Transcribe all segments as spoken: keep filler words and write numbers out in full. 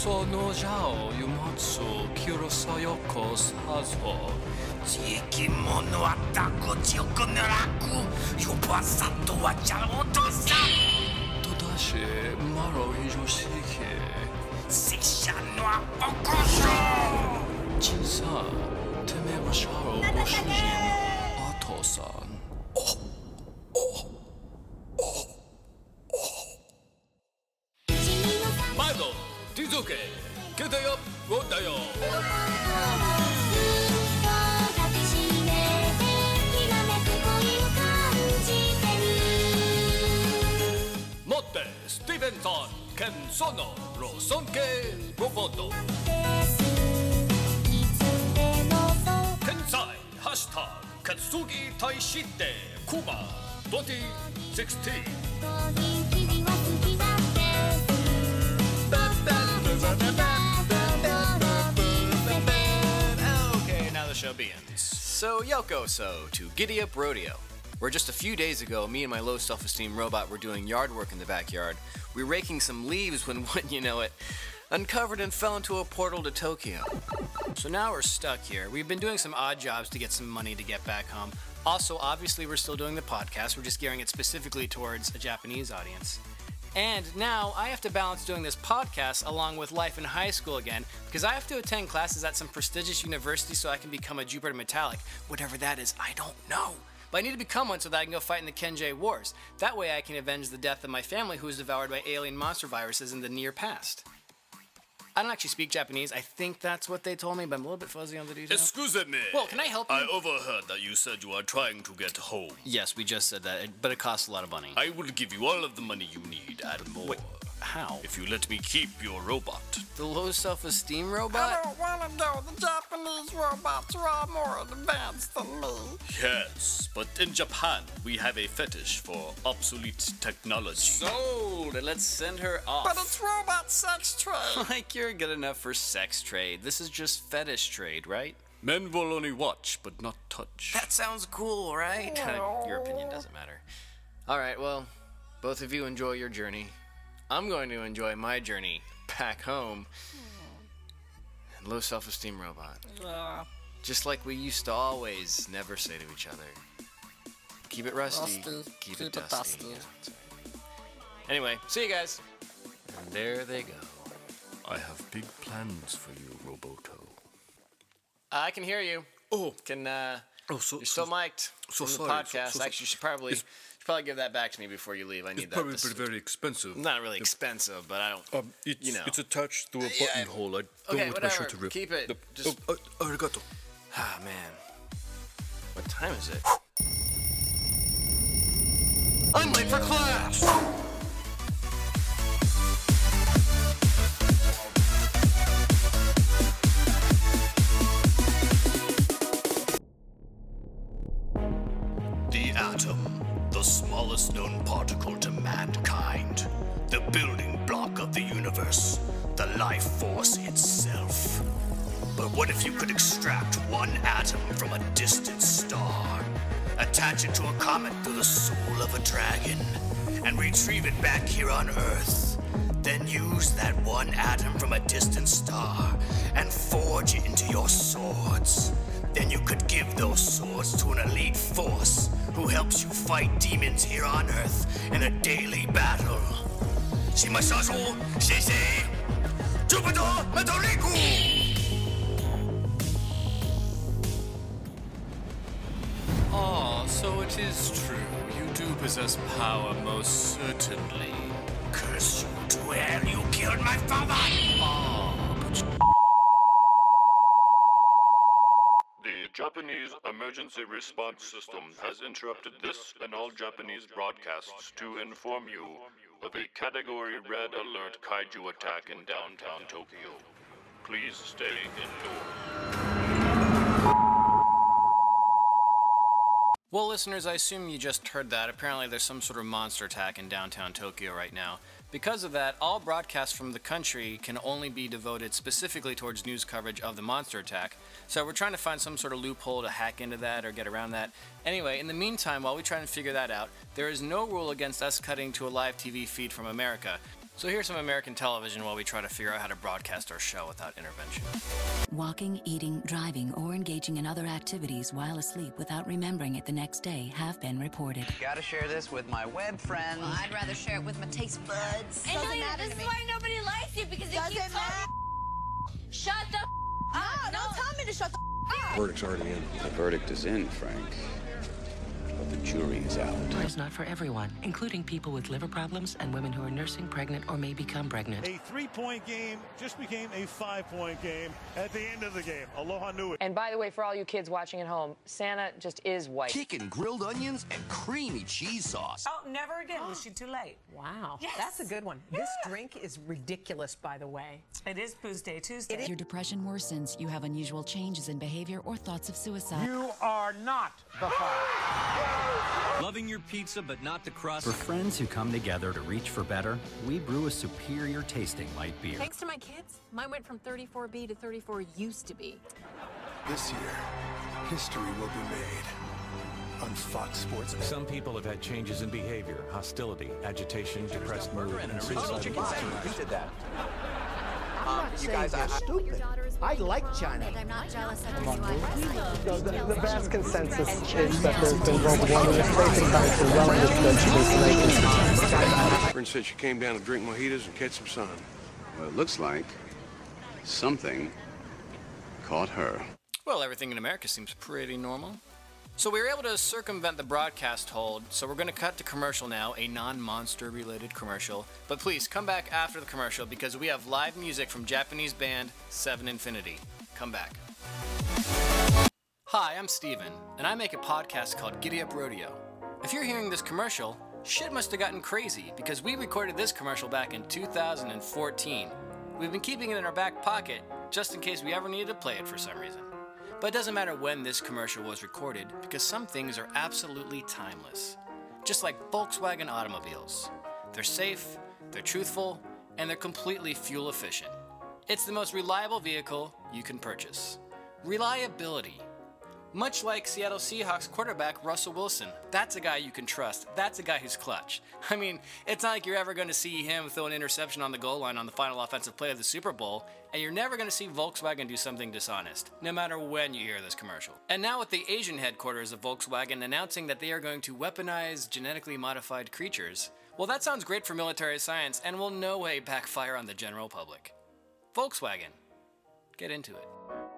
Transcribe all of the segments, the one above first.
その座を持つ広さよこさぞ地域者はたこちよくぬらくよばさとはちゃおとさとだしマロ以上しき拙者のおこそ小さてめえはシャローご主人お父さんマイドディゾケケタよゴッダよモッテスティーブンソンケンソノロソンケロボット天才ハッシュタグケツギ大使ってクマにせんじゅうろく Okay, now the show begins. So Yokoso to Giddy Up Rodeo, where just a few days ago, me and my low self-esteem robot were doing yard work in the backyard. We were raking some leaves when, wouldn't you know it, uncovered and fell into a portal to Tokyo. So now we're stuck here. We've been doing some odd jobs to get some money to get back home. Also, obviously, we're still doing the podcast. We're just gearing it specifically towards a Japanese audience. And now I have to balance doing this podcast along with life in high school again, because I have to attend classes at some prestigious university so I can become a Jupiter Metallic. Whatever that is, I don't know. But I need to become one so that I can go fight in the Kenjay Wars. That way I can avenge the death of my family who was devoured by alien monster viruses in the near past. I don't actually speak Japanese. I think that's what they told me, but I'm a little bit fuzzy on the details. Excuse me. Well, can I help you? I overheard that you said you are trying to get home. Yes, we just said that, but it costs a lot of money. I will give you all of the money you need and more. Wait, how? If you let me keep your robot. The low self-esteem robot? I don't want to go. The Japanese robots are all more advanced than me. Yes, but in Japan, we have a fetish for obsolete technology. Sold! Let's send her off. But it's robot sex trade. Like you're good enough for sex trade. This is just fetish trade, right? Men will only watch, but not touch. That sounds cool, right? Your opinion doesn't matter. Alright, well, both of you enjoy your journey. I'm going to enjoy my journey back home. And low self-esteem robot. Yeah. Just like we used to always never say to each other. Keep it rusty. Rusty. Keep, Keep it it dusty. dusty. Yeah, that's right. Anyway, see you guys. And there they go. I have big plans for you, Roboto. I can hear you. Oh. Can, uh... Oh, so, You're still mic'd so from the sorry, podcast. so- so- Actually, you should probably It's- should probably give that back to me before you leave. I need It's that. probably This- very, very expensive. not really expensive, but I don't. Um, it's, you know. it's attached to a Yeah, I- buttonhole. I don't Okay, want my whatever. shirt to rip. Keep it. The- Just- oh, uh, arigato. Ah, man. What time is it? I'm late for class. The atom, the smallest known particle to mankind, the building block of the universe, the life force itself. But what if you could extract one atom from a distant star, attach it to a comet through the soul of a dragon, and retrieve it back here on Earth? Then use that one atom from a distant star and forge it into your swords. Then you could give those swords to an elite force who helps you fight demons here on Earth in a daily battle. Shimashazo, Shisei, Jupiter Metaliku! Ah, so it is true. You do possess power, most certainly. Curse you to hell, you killed my father! Ah, but The Japanese Emergency Response System has interrupted this and all Japanese broadcasts to inform you of a Category Red Alert kaiju attack in downtown Tokyo. Please stay indoors. Well, listeners, I assume you just heard that. Apparently, there's some sort of monster attack in downtown Tokyo right now. Because of that, all broadcasts from the country can only be devoted specifically towards news coverage of the monster attack. So we're trying to find some sort of loophole to hack into that or get around that. Anyway, in the meantime, while we try and figure that out, there is no rule against us cutting to a live T V feed from America. So here's some American television while we try to figure out how to broadcast our show without intervention. Walking, eating, driving, or engaging in other activities while asleep without remembering it the next day have been reported. Gotta share this with my web friends. Well, I'd rather share it with my taste buds. And Julia, this is why nobody likes you, because you keep talking. Shut the up. Ah, no, don't tell me to shut the up. Verdict's already in. The verdict is in, Frank. But the jury is out. It's not for everyone, including people with liver problems and women who are nursing, pregnant, or may become pregnant. A three-point game just became a five-point game at the end of the game. Aloha knew it. And by the way, for all you kids watching at home, Santa just is white. Chicken, grilled onions, and creamy cheese sauce. Oh, never again. Was she too late? Wow. Yes. That's a good one. Yeah. This drink is ridiculous, by the way. It is Booze Day Tuesday. If your depression worsens, you have unusual changes in behavior or thoughts of suicide. You are not the father. Loving your pizza, but not the crust. For friends who come together to reach for better, we brew a superior tasting light beer. Thanks to my kids, mine went from thirty-four B to thirty-four used to be. This year, history will be made on Fox Sports. Some people have had changes in behavior, hostility, agitation, depressed mood, and suicidal Who did that? I'm not saying guys, they're I, stupid. I like China. I'm not jealous of you. No, the, the vast consensus is that there's been global warming. It's taken time for well understood. Friend said she came down to drink mojitos and catch some sun. Well, it looks like something caught her. Well, everything in America seems pretty normal. So we were able to circumvent the broadcast hold, so we're going to cut to commercial now, a non-monster related commercial. But please, come back after the commercial because we have live music from Japanese band Seven Infinity. Come back. Hi, I'm Steven, and I make a podcast called Giddy Up Rodeo. If you're hearing this commercial, shit must have gotten crazy because we recorded this commercial back in two thousand fourteen. We've been keeping it in our back pocket just in case we ever needed to play it for some reason. But it doesn't matter when this commercial was recorded because some things are absolutely timeless. Just like Volkswagen automobiles. They're safe, they're truthful, and they're completely fuel efficient. It's the most reliable vehicle you can purchase. Reliability. Much like Seattle Seahawks quarterback Russell Wilson, that's a guy you can trust. That's a guy who's clutch. I mean, it's not like you're ever going to see him throw an interception on the goal line on the final offensive play of the Super Bowl, and you're never going to see Volkswagen do something dishonest, no matter when you hear this commercial. And now with the Asian headquarters of Volkswagen announcing that they are going to weaponize genetically modified creatures, well, that sounds great for military science and will no way backfire on the general public. Volkswagen. Get into it.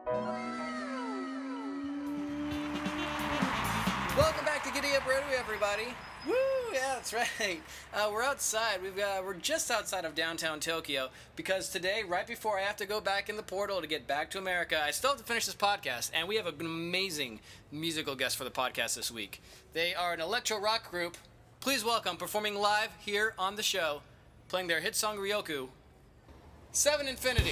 Welcome back to Giddy Up Rodeo, everybody. Woo, yeah, that's right. Uh, we're outside. We've got, we're just outside of downtown Tokyo because today, right before I have to go back in the portal to get back to America, I still have to finish this podcast, and we have an amazing musical guest for the podcast this week. They are an electro rock group. Please welcome, performing live here on the show, playing their hit song Ryoku, Seven Infinity.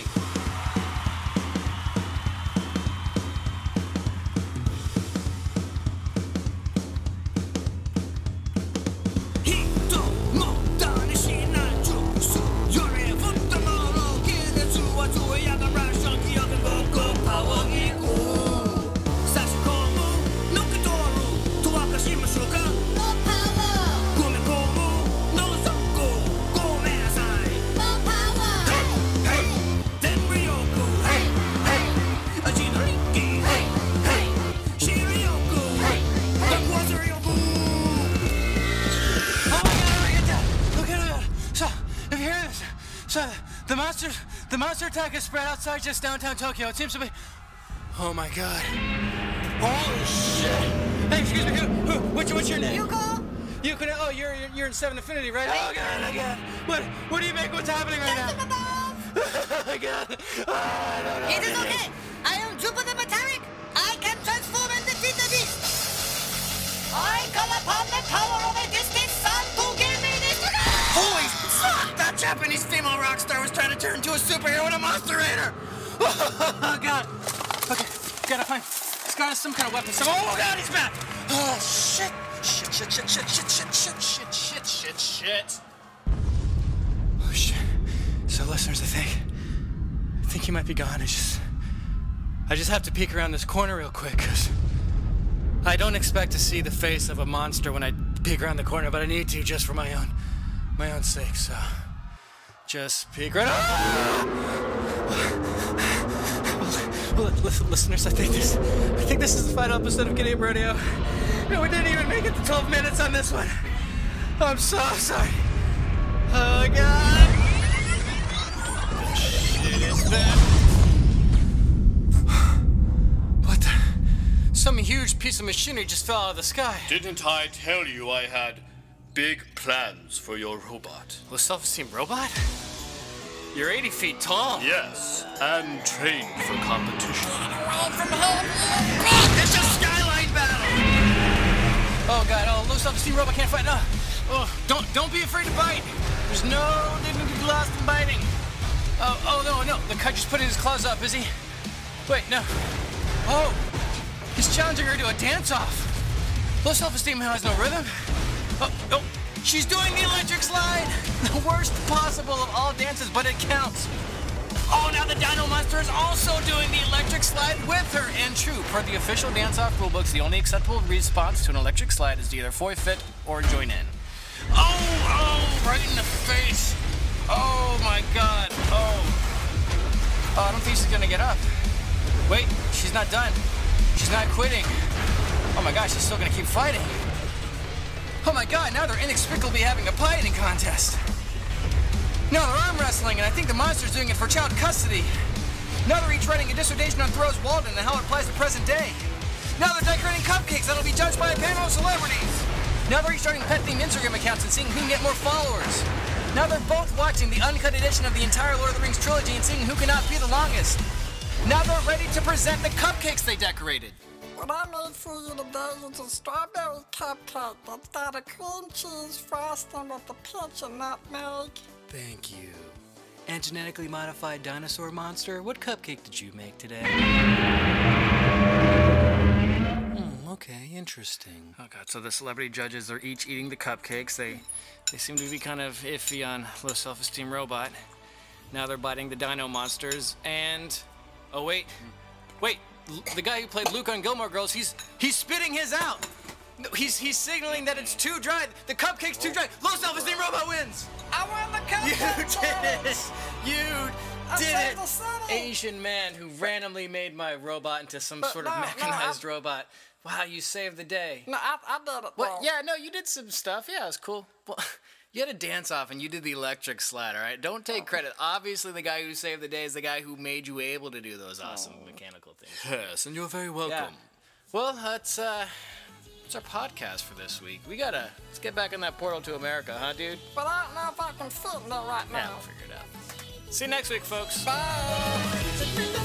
The monster, the monster attack is spread outside just downtown Tokyo. It seems to be. Oh my god! Holy shit! Hey, excuse me. Who? Who? What's, what's your name? Yuko. Yuko. Oh, you're you're, you're in Seven Infinity, right? Oh god! Oh god! What? What do you make? What's happening right now? Oh my god! Oh, I don't know. It is okay. I am Jupiter Metallic. I can transform and defeat the beast. I call upon the power of a distant sun to give me this. Holy fuck! That Japanese female rock star was trying to turn into a superhero and a monster raider! Oh, God. Okay, gotta find... He's got some kind of weapon. Some, oh, God, he's back! Oh, shit! Shit, shit, shit, shit, shit, shit, shit, shit, shit, shit, shit. Oh, shit. So, listeners, I think... I think he might be gone. I just... I just have to peek around this corner real quick, because... I don't expect to see the face of a monster when I peek around the corner, but I need to just for my own... my own sake, so Just peek right up. Listeners, I think this, I think this is the final episode of Giddy Up Rodeo. No, we didn't even make it to twelve minutes on this one. I'm so sorry. Oh my God. Shit is bad. What the? Some huge piece of machinery just fell out of the sky. Didn't I tell you I had big plans for your robot? The self-esteem robot? You're eighty feet tall. Yes, and trained for competition. It's a skyline battle! Oh God, oh, low self-esteem robot can't fight, no. Oh, don't, don't be afraid to bite. There's no dignity lost in biting. Oh, oh, no, no, the cut just putting his claws up, is he? Wait, no. Oh, he's challenging her to a dance-off. Low self-esteem has no rhythm. Oh, oh, she's doing the electric slide. The worst possible of all dances, but it counts. Oh, now the Dino Monster is also doing the electric slide with her. And true, per the official dance-off rulebooks, the only acceptable response to an electric slide is to either forfeit or join in. Oh, oh, right in the face. Oh my God, oh. Oh, I don't think she's gonna get up. Wait, she's not done. She's not quitting. Oh my gosh, she's still gonna keep fighting. Oh my God, now they're inexplicably having a pie-eating contest. Now they're arm wrestling, and I think the monster's doing it for child custody. Now they're each writing a dissertation on Thoreau's Walden and how it applies to present day. Now they're decorating cupcakes that'll be judged by a panel of celebrities. Now they're each starting pet-themed Instagram accounts and seeing who can get more followers. Now they're both watching the uncut edition of the entire Lord of the Rings trilogy and seeing who can outbe the longest. Now they're ready to present the cupcakes they decorated. What I made for you today is a strawberry cupcake that's got a cream cheese frosting with a pinch of nutmeg. Thank you. And genetically modified dinosaur monster, what cupcake did you make today? Hmm, okay, interesting. Oh God, so the celebrity judges are each eating the cupcakes. They they seem to be kind of iffy on low self-esteem robot. Now they're biting the dino monsters and... Oh wait, wait, the guy who played Luke on Gilmore Girls, he's he's spitting his out. No, he's he's signaling that it's too dry. The cupcake's too dry. Low self-esteem robot wins. I won the cupcake. You did it. You I did saved it. the city. Asian man who randomly made my robot into some But sort no, of no, mechanized I- robot. Wow, you saved the day. No, I, I did it. What? though. Yeah, no, you did some stuff. Yeah, it was cool. Well, you had a dance off and you did the electric slide, all right? Don't take credit. Obviously, the guy who saved the day is the guy who made you able to do those awesome oh. mechanical things. Yes, and you're very welcome. Yeah. Well, that's uh, that's our podcast for this week. We gotta let's get back in that portal to America, huh, dude? But I don't know if I can fit in there right now. Yeah, we'll figure it out. See you next week, folks. Bye.